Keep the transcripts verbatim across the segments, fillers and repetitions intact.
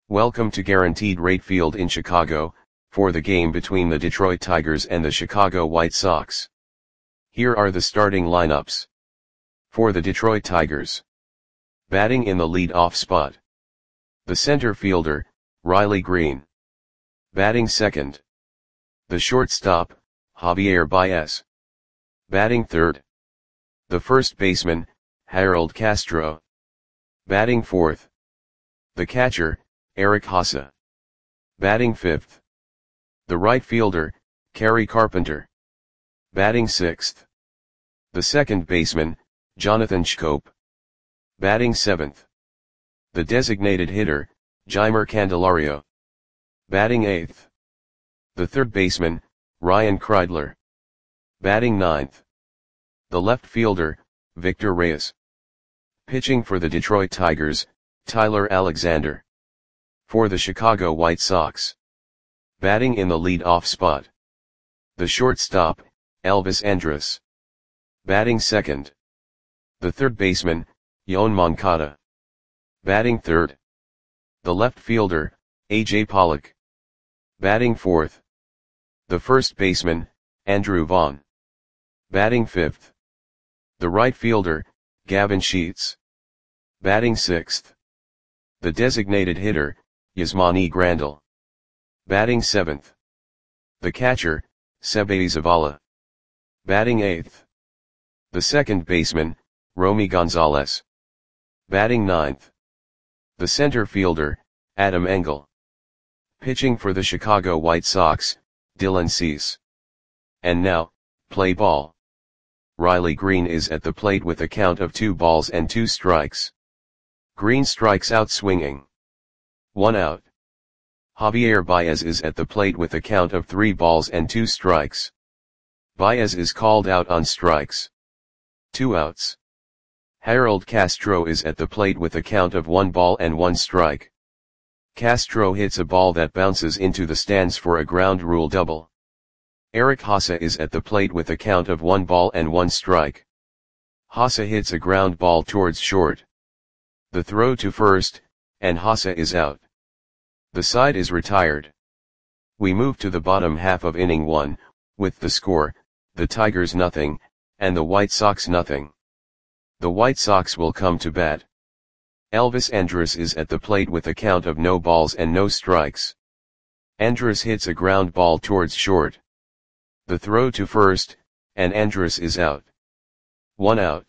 Welcome to Guaranteed Rate Field in Chicago, for the game between the Detroit Tigers and the Chicago White Sox. Here are the starting lineups. For the Detroit Tigers. Batting in the lead-off spot. The center fielder, Riley Greene. Batting second. The shortstop, Javier Baez. Batting third. The first baseman, Harold Castro. Batting fourth. The catcher, Eric Haase. Batting fifth. The right fielder, Kerry Carpenter. Batting sixth. The second baseman, Jonathan Schoop. Batting seventh. The designated hitter, Jeimer Candelario. Batting eighth. The third baseman, Ryan Kreidler. Batting ninth. The left fielder, Victor Reyes. Pitching for the Detroit Tigers, Tyler Alexander. For the Chicago White Sox. Batting in the lead-off spot. The shortstop, Elvis Andrus. Batting second. The third baseman, Yoan Moncada. Batting third. The left fielder, A J Pollock. Batting fourth. The first baseman, Andrew Vaughn. Batting fifth. The right fielder, Gavin Sheets. Batting sixth. The designated hitter, Yasmani Grandal. Batting seventh. The catcher, Seby Zavala. Batting eighth. The second baseman, Romy Gonzalez. Batting ninth. The center fielder, Adam Engel. Pitching for the Chicago White Sox, Dylan Cease. And now, play ball. Riley Greene is at the plate with a count of two balls and two strikes. Greene strikes out swinging. One out. Javier Baez is at the plate with a count of three balls and two strikes. Baez is called out on strikes. Two outs. Harold Castro is at the plate with a count of one ball and one strike. Castro hits a ball that bounces into the stands for a ground rule double. Eric Haase is at the plate with a count of one ball and one strike. Haase hits a ground ball towards short. The throw to first, and Haase is out. The side is retired. We move to the bottom half of inning one, with the score, the Tigers nothing, and the White Sox nothing. The White Sox will come to bat. Elvis Andrus is at the plate with a count of no balls and no strikes. Andrus hits a ground ball towards short. The throw to first, and Andrus is out. One out.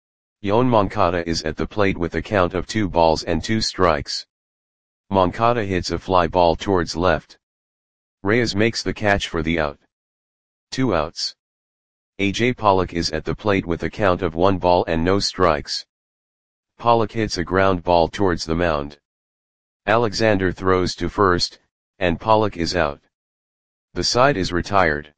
Yoan Moncada is at the plate with a count of two balls and two strikes. Moncada hits a fly ball towards left. Reyes makes the catch for the out. Two outs. A J Pollock is at the plate with a count of one ball and no strikes. Pollock hits a ground ball towards the mound. Alexander throws to first, and Pollock is out. The side is retired.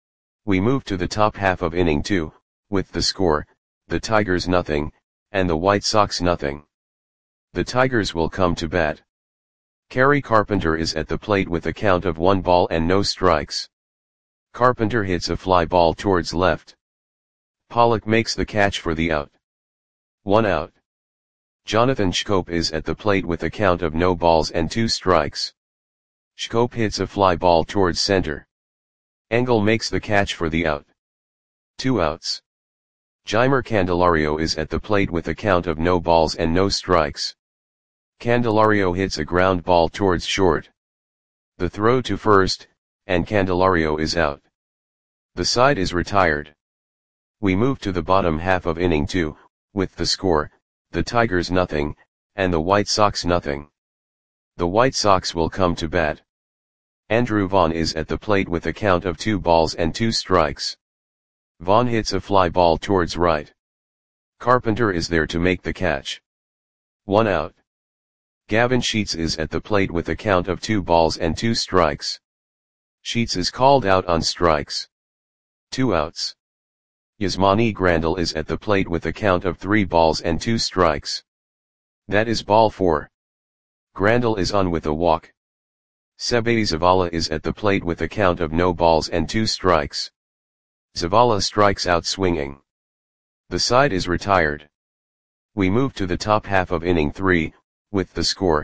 We move to the top half of inning two, with the score, the Tigers nothing, and the White Sox nothing. The Tigers will come to bat. Kerry Carpenter is at the plate with a count of one ball and no strikes. Carpenter hits a fly ball towards left. Pollock makes the catch for the out. One out. Jonathan Schoop is at the plate with a count of no balls and two strikes. Schoop hits a fly ball towards center. Engel makes the catch for the out. Two outs. Jeimer Candelario is at the plate with a count of no balls and no strikes. Candelario hits a ground ball towards short. The throw to first, and Candelario is out. The side is retired. We move to the bottom half of inning two, with the score, the Tigers nothing, and the White Sox nothing. The White Sox will come to bat. Andrew Vaughn is at the plate with a count of two balls and two strikes. Vaughn hits a fly ball towards right. Carpenter is there to make the catch. One out. Gavin Sheets is at the plate with a count of two balls and two strikes. Sheets is called out on strikes. Two outs. Yasmani Grandal is at the plate with a count of three balls and two strikes. That is ball four. Grandal is on with a walk. Seby Zavala is at the plate with a count of no balls and two strikes. Zavala strikes out swinging. The side is retired. We move to the top half of inning three, with the score,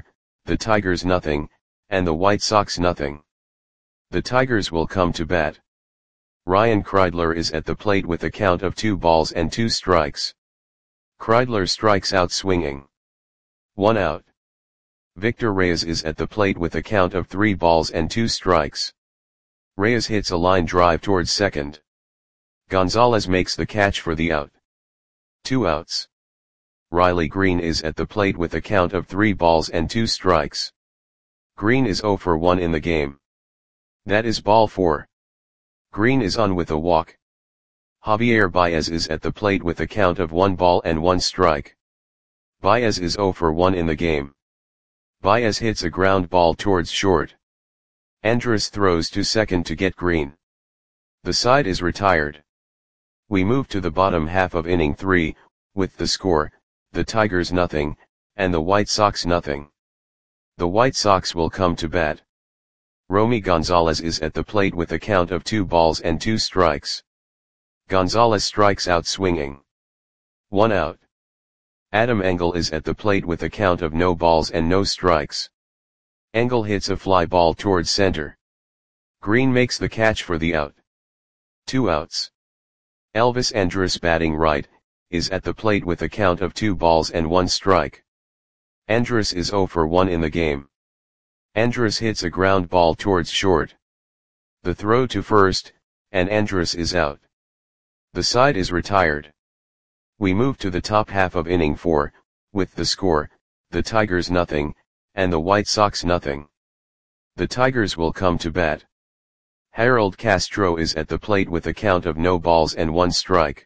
the Tigers nothing, and the White Sox nothing. The Tigers will come to bat. Ryan Kreidler is at the plate with a count of two balls and two strikes. Kreidler strikes out swinging. One out. Victor Reyes is at the plate with a count of three balls and two strikes. Reyes hits a line drive towards second. Gonzalez makes the catch for the out. Two outs. Riley Green is at the plate with a count of three balls and two strikes. Green is zero for one in the game. That is ball four. Green is on with a walk. Javier Baez is at the plate with a count of one ball and one strike. Baez is zero for one in the game. Baez hits a ground ball towards short. Andrus throws to second to get Green. The side is retired. We move to the bottom half of inning three, with the score, the Tigers nothing, and the White Sox nothing. The White Sox will come to bat. Romy Gonzalez is at the plate with a count of two balls and two strikes. Gonzalez strikes out swinging. One out. Adam Engel is at the plate with a count of no balls and no strikes. Engel hits a fly ball towards center. Green makes the catch for the out. Two outs. Elvis Andrus, batting right, is at the plate with a count of two balls and one strike. Andrus is zero for one in the game. Andrus hits a ground ball towards short. The throw to first, and Andrus is out. The side is retired. We move to the top half of inning four, with the score, the Tigers nothing, and the White Sox nothing. The Tigers will come to bat. Harold Castro is at the plate with a count of no balls and one strike.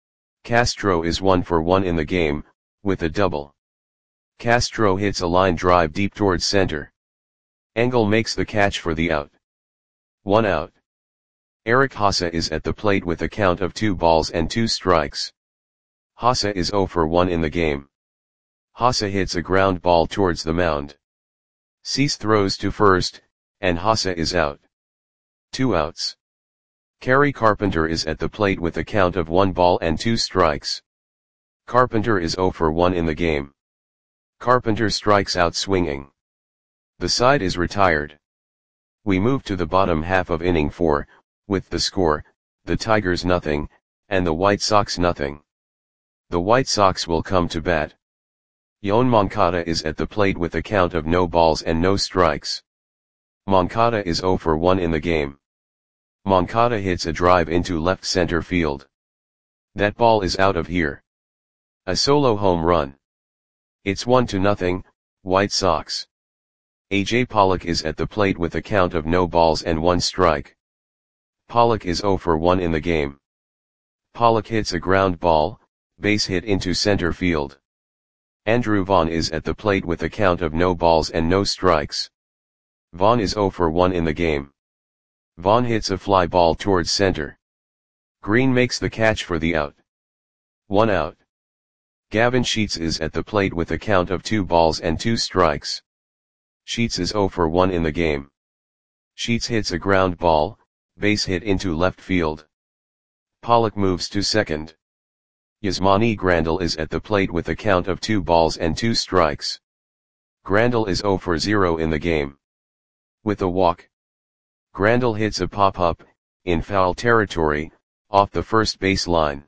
Castro is one for one in the game, with a double. Castro hits a line drive deep towards center. Engel makes the catch for the out. One out. Eric Haase is at the plate with a count of two balls and two strikes. Haase is zero for one in the game. Haase hits a ground ball towards the mound. Cease throws to first, and Haase is out. Two outs. Kerry Carpenter is at the plate with a count of one ball and two strikes. Carpenter is zero for one in the game. Carpenter strikes out swinging. The side is retired. We move to the bottom half of inning four, with the score, the Tigers nothing, and the White Sox nothing. The White Sox will come to bat. Yoan Moncada is at the plate with a count of no balls and no strikes. Moncada is zero for one in the game. Moncada hits a drive into left center field. That ball is out of here. A solo home run. It's one to nothing, White Sox. A J Pollock is at the plate with a count of no balls and one strike. Pollock is zero for one in the game. Pollock hits a ground ball, base hit into center field. Andrew Vaughn is at the plate with a count of no balls and no strikes. Vaughn is zero for one in the game. Vaughn hits a fly ball towards center. Green makes the catch for the out. One out. Gavin Sheets is at the plate with a count of two balls and two strikes. Sheets is zero for one in the game. Sheets hits a ground ball, base hit into left field. Pollock moves to second. Yasmani Grandal is at the plate with a count of two balls and two strikes. Grandal is zero for zero in the game. With a walk. Grandal hits a pop-up, in foul territory, off the first base line.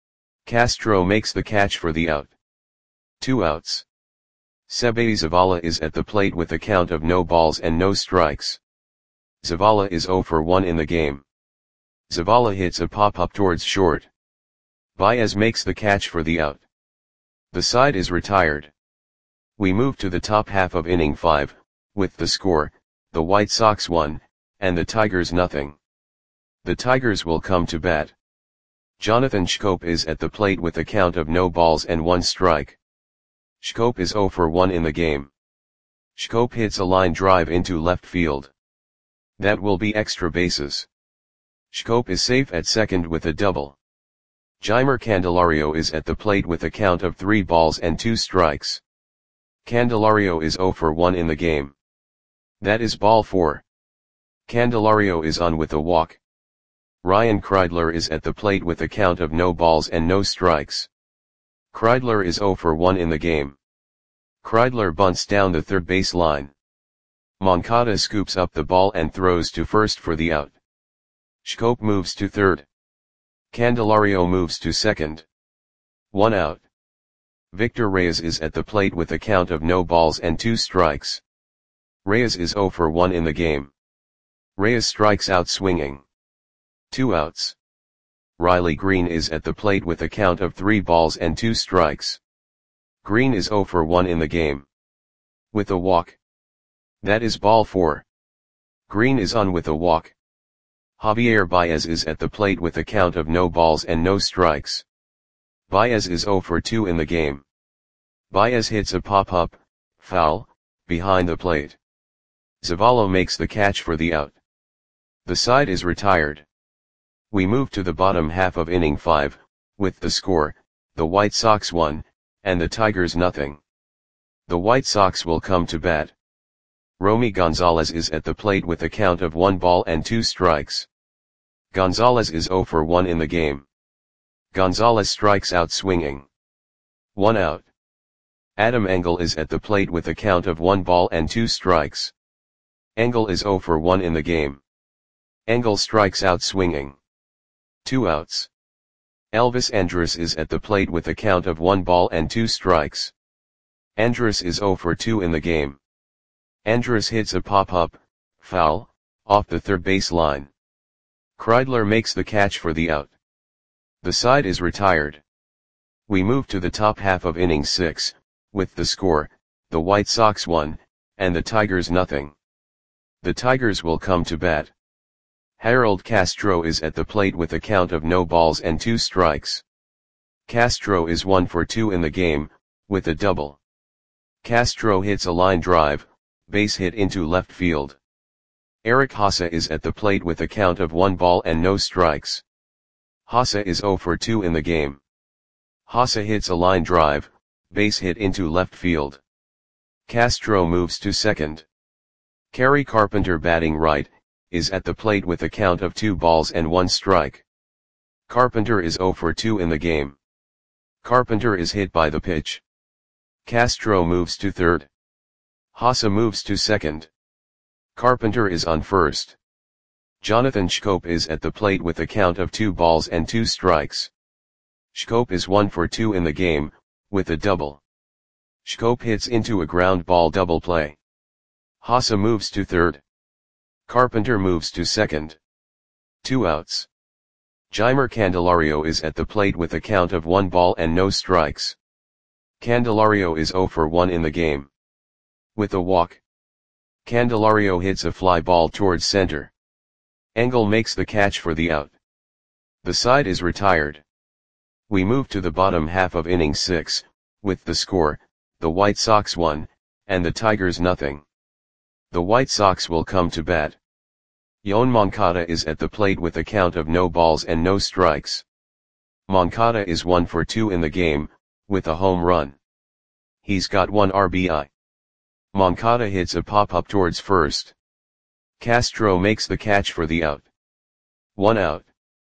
Castro makes the catch for the out. Two outs. Sebe Zavala is at the plate with a count of no balls and no strikes. Zavala is zero for one in the game. Zavala hits a pop-up towards short. Baez makes the catch for the out. The side is retired. We move to the top half of inning five, with the score, the White Sox one, and the Tigers nothing. The Tigers will come to bat. Jonathan Schoop is at the plate with a count of no balls and one strike. Schoop is zero for one in the game. Schoop hits a line drive into left field. That will be extra bases. Schoop is safe at second with a double. Jeimer Candelario is at the plate with a count of three balls and two strikes. Candelario is zero for one in the game. That is ball four. Candelario is on with a walk. Ryan Kreidler is at the plate with a count of no balls and no strikes. Kreidler is zero for one in the game. Kreidler bunts down the third base line. Moncada scoops up the ball and throws to first for the out. Schoop moves to third. Candelario moves to second. One out. Victor Reyes is at the plate with a count of no balls and two strikes. Reyes is zero for one in the game. Reyes strikes out swinging. Two outs. Riley Green is at the plate with a count of three balls and two strikes. Green is zero for one in the game. With a walk. That is ball four. Green is on with a walk. Javier Baez is at the plate with a count of no balls and no strikes. Baez is zero for two in the game. Baez hits a pop-up, foul, behind the plate. Zavala makes the catch for the out. The side is retired. We move to the bottom half of inning five, with the score, the White Sox one, and the Tigers nothing. The White Sox will come to bat. Romy Gonzalez is at the plate with a count of one ball and two strikes. Gonzalez is zero for one in the game. Gonzalez strikes out swinging. One out. Adam Engel is at the plate with a count of one ball and two strikes. Engel is zero for one in the game. Engel strikes out swinging. Two outs. Elvis Andrus is at the plate with a count of one ball and two strikes. Andrus is zero for two in the game. Andrus hits a pop-up, foul, off the third base line. Kreidler makes the catch for the out. The side is retired. We move to the top half of inning six, with the score, the White Sox one, and the Tigers nothing. The Tigers will come to bat. Harold Castro is at the plate with a count of no balls and two strikes. Castro is one for two in the game, with a double. Castro hits a line drive, base hit into left field. Eric Haase is at the plate with a count of one ball and no strikes. Haase is zero for two in the game. Haase hits a line drive, base hit into left field. Castro moves to second. Kerry Carpenter, batting right, is at the plate with a count of two balls and one strike. Carpenter is zero for two in the game. Carpenter is hit by the pitch. Castro moves to third. Haase moves to second. Carpenter is on first. Jonathan Schoop is at the plate with a count of two balls and two strikes. Schoop is one for two in the game, with a double. Schoop hits into a ground ball double play. Haase moves to third. Carpenter moves to second. Two outs. Jeimer Candelario is at the plate with a count of one ball and no strikes. Candelario is zero for one in the game. With a walk. Candelario hits a fly ball towards center. Engel makes the catch for the out. The side is retired. We move to the bottom half of inning six, with the score, the White Sox one, and the Tigers nothing. The White Sox will come to bat. Yoan Moncada is at the plate with a count of no balls and no strikes. Moncada is one for two in the game, with a home run. He's got one R B I. Moncada hits a pop-up towards first. Castro makes the catch for the out. One out.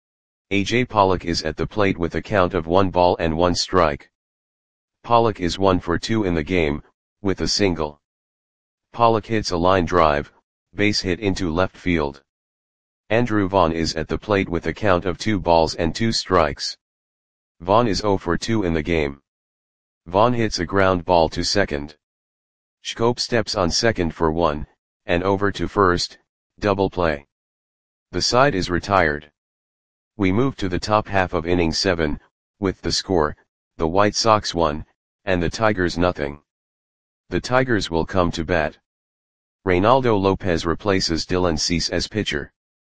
A J Pollock is at the plate with a count of one ball and one strike. Pollock is one for two in the game, with a single. Pollock hits a line drive, base hit into left field. Andrew Vaughn is at the plate with a count of two balls and two strikes. Vaughn is zero for two in the game. Vaughn hits a ground ball to second. Schoop steps on second for one, and over to first, double play. The side is retired. We move to the top half of inning seven, with the score, the White Sox one, and the Tigers nothing. The Tigers will come to bat. Reynaldo Lopez replaces Dylan Cease as pitcher.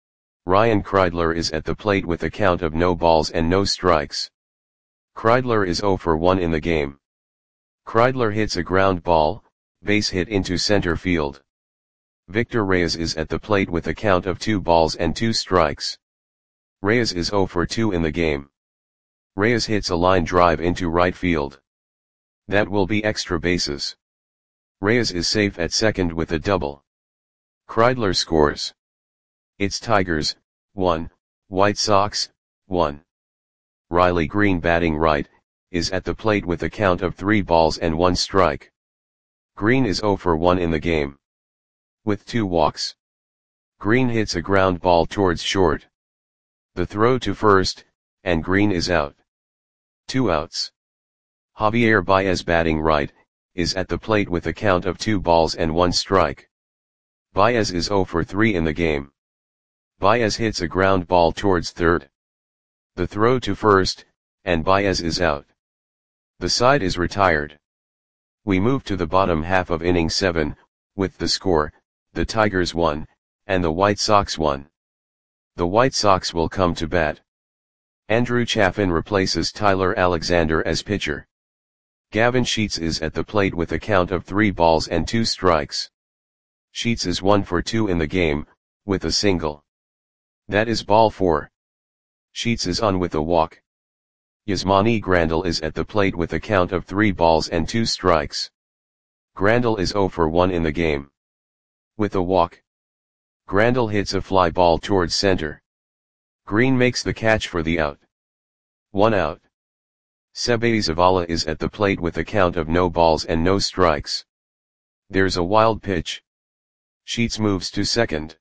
Ryan Kreidler is at the plate with a count of no balls and no strikes. Kreidler is zero for one in the game. Kreidler hits a ground ball, base hit into center field. Victor Reyes is at the plate with a count of two balls and two strikes. Reyes is zero for two in the game. Reyes hits a line drive into right field. That will be extra bases. Reyes is safe at second with a double. Kreidler scores. It's Tigers, one, White Sox, one. Riley Green, batting right, is at the plate with a count of three balls and one strike. Green is zero for one in the game. With two walks. Green hits a ground ball towards short. The throw to first, and Green is out. Two outs. Javier Baez batting right, is at the plate with a count of two balls and one strike. Baez is zero for three in the game. Baez hits a ground ball towards third. The throw to first, and Baez is out. The side is retired. We move to the bottom half of inning seven, with the score, the Tigers won, and the White Sox won. The White Sox will come to bat. Andrew Chafin replaces Tyler Alexander as pitcher. Gavin Sheets is at the plate with a count of three balls and two strikes. Sheets is one for two in the game, with a single. That is ball four. Sheets is on with a walk. Yasmani Grandal is at the plate with a count of three balls and two strikes. Grandal is zero for one in the game. With a walk. Grandal hits a fly ball towards center. Green makes the catch for the out. One out. Seby Zavala is at the plate with a count of no balls and no strikes. There's a wild pitch. Sheets moves to second.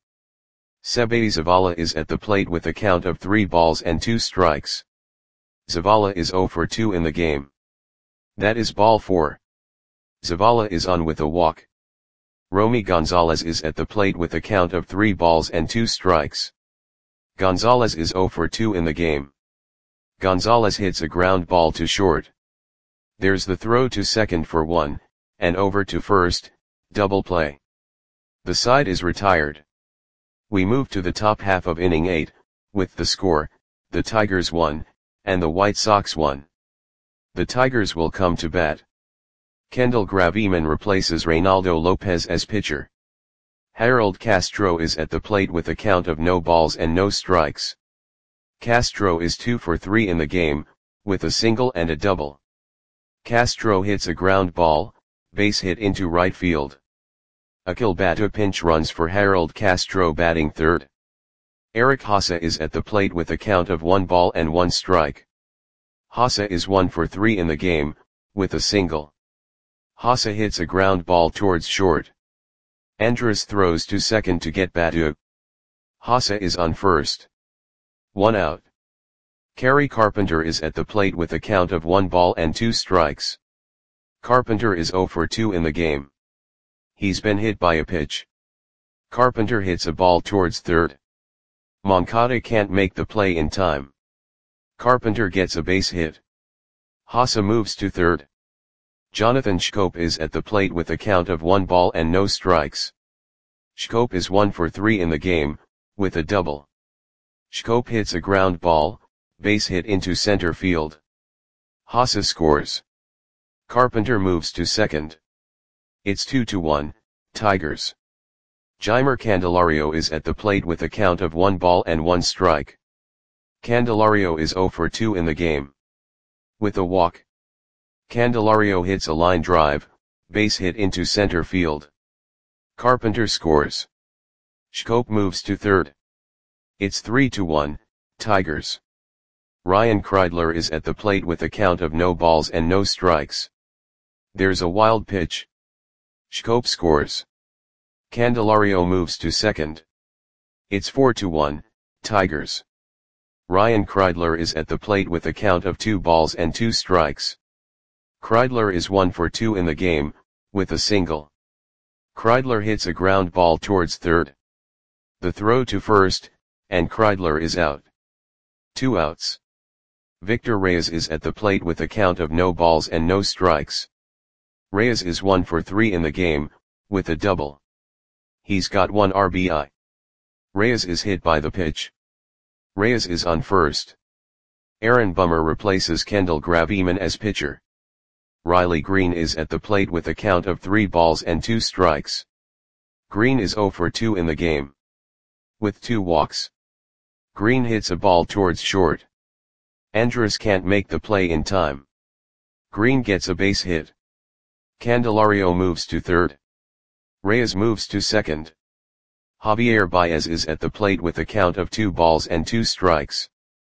Seby Zavala is at the plate with a count of three balls and two strikes. Zavala is zero for two in the game. That is ball four. Zavala is on with a walk. Romy Gonzalez is at the plate with a count of three balls and two strikes. Gonzalez is zero for two in the game. Gonzalez hits a ground ball to short. There's the throw to second for one, and over to first, double play. The side is retired. We move to the top half of inning eight, with the score, the Tigers won, and the White Sox won. The Tigers will come to bat. Kendall Graveman replaces Reynaldo Lopez as pitcher. Harold Castro is at the plate with a count of no balls and no strikes. Castro is two for three in the game, with a single and a double. Castro hits a ground ball, base hit into right field. Akil Batu pinch runs for Harold Castro batting third. Eric Hassa is at the plate with a count of one ball and one strike. Hassa is one for three in the game, with a single. Hassa hits a ground ball towards short. Andrus throws to second to get Batu. Hassa is on first. One out. Kerry Carpenter is at the plate with a count of one ball and two strikes. Carpenter is zero for two in the game. He's been hit by a pitch. Carpenter hits a ball towards third. Moncada can't make the play in time. Carpenter gets a base hit. Hassa moves to third. Jonathan Schoop is at the plate with a count of one ball and no strikes. Schoop is one for three in the game, with a double. Schoop hits a ground ball, base hit into center field. Hassa scores. Carpenter moves to second. It's two to one, Tigers. Jeimer Candelario is at the plate with a count of one ball and one strike. Candelario is zero for two in the game. With a walk. Candelario hits a line drive, base hit into center field. Carpenter scores. Schoop moves to third. It's three to one, Tigers. Ryan Kreidler is at the plate with a count of no balls and no strikes. There's a wild pitch. Schoop scores. Candelario moves to second. It's four to one, Tigers. Ryan Kreidler is at the plate with a count of two balls and two strikes. Kreidler is one for two in the game, with a single. Kreidler hits a ground ball towards third. The throw to first, and Kreidler is out. Two outs. Victor Reyes is at the plate with a count of no balls and no strikes. Reyes is one for three in the game, with a double. He's got one R B I. Reyes is hit by the pitch. Reyes is on first. Aaron Bummer replaces Kendall Graveman as pitcher. Riley Green is at the plate with a count of three balls and two strikes. Green is zero for two in the game. With two walks. Green hits a ball towards short. Andrus can't make the play in time. Green gets a base hit. Candelario moves to third. Reyes moves to second. Javier Baez is at the plate with a count of two balls and two strikes.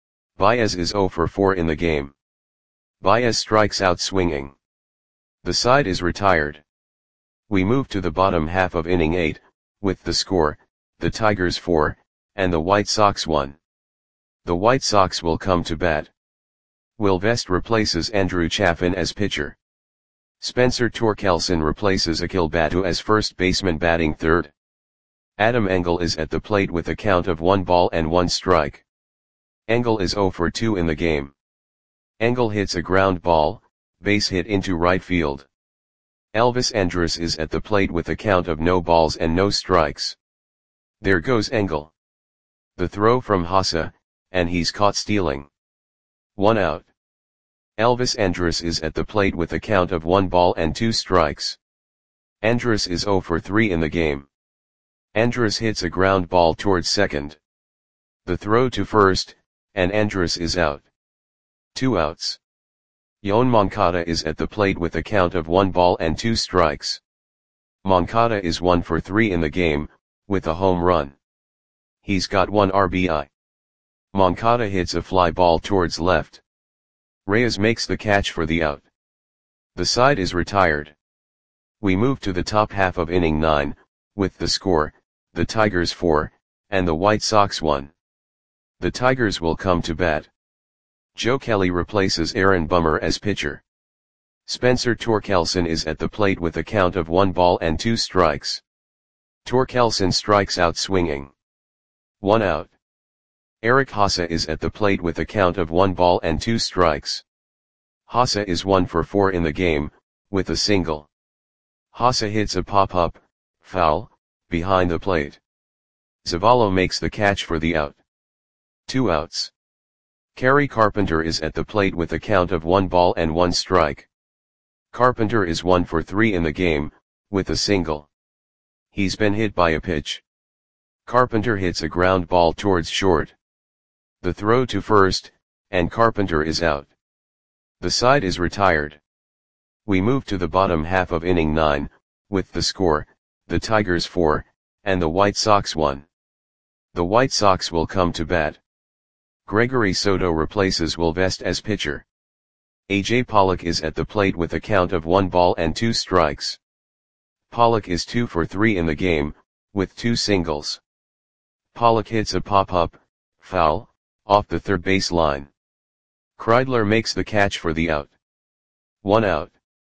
Baez is zero for four in the game. Baez strikes out swinging. The side is retired. We move to the bottom half of inning eight, with the score, the Tigers four, and the White Sox one. The White Sox will come to bat. Will Vest replaces Andrew Chafin as pitcher. Spencer Torkelson replaces Akil Batu as first baseman batting third. Adam Engel is at the plate with a count of one ball and one strike. Engel is oh for two in the game. Engel hits a ground ball, base hit into right field. Elvis Andrus is at the plate with a count of no balls and no strikes. There goes Engel. The throw from Haase, and he's caught stealing. One out. Elvis Andrus is at the plate with a count of one ball and two strikes. Andrus is oh for three in the game. Andrus hits a ground ball towards second. The throw to first, and Andrus is out. Two outs. Yoan Moncada is at the plate with a count of one ball and two strikes. Moncada is one for three in the game, with a home run. He's got one R B I. Moncada hits a fly ball towards left. Reyes makes the catch for the out. The side is retired. We move to the top half of inning nine, with the score, the Tigers four, and the White Sox one. The Tigers will come to bat. Joe Kelly replaces Aaron Bummer as pitcher. Spencer Torkelson is at the plate with a count of one ball and two strikes. Torkelson strikes out swinging. One out. Eric Haase is at the plate with a count of one ball and two strikes. Haase is one for four in the game, with a single. Haase hits a pop-up, foul, behind the plate. Zavallo makes the catch for the out. Two outs. Kerry Carpenter is at the plate with a count of one ball and one strike. Carpenter is one for three in the game, with a single. He's been hit by a pitch. Carpenter hits a ground ball towards short. The throw to first, and Carpenter is out. The side is retired. We move to the bottom half of inning nine, with the score, the Tigers four, and the White Sox one. The White Sox will come to bat. Gregory Soto replaces Will Vest as pitcher. A J Pollock is at the plate with a count of one ball and two strikes. Pollock is two for three in the game, with two singles. Pollock hits a pop-up, foul, off the third base line. Kreidler makes the catch for the out. One out.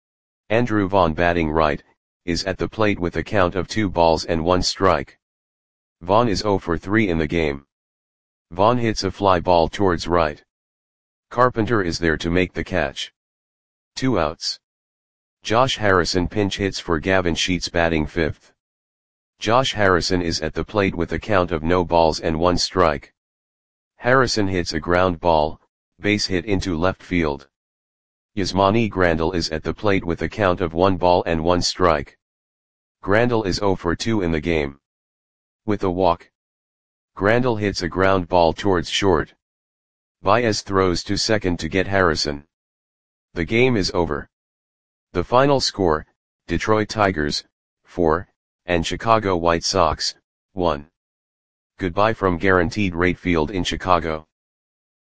Andrew Vaughn batting right, is at the plate with a count of two balls and one strike. Vaughn is oh for three in the game. Vaughn hits a fly ball towards right. Carpenter is there to make the catch. Two outs. Josh Harrison pinch hits for Gavin Sheets batting fifth. Josh Harrison is at the plate with a count of no balls and one strike. Harrison hits a ground ball, base hit into left field. Yasmani Grandal is at the plate with a count of one ball and one strike. Grandal is oh for two in the game. With a walk. Grandal hits a ground ball towards short. Baez throws to second to get Harrison. The game is over. The final score, Detroit Tigers, four, and Chicago White Sox, one. Goodbye from Guaranteed Rate Field in Chicago.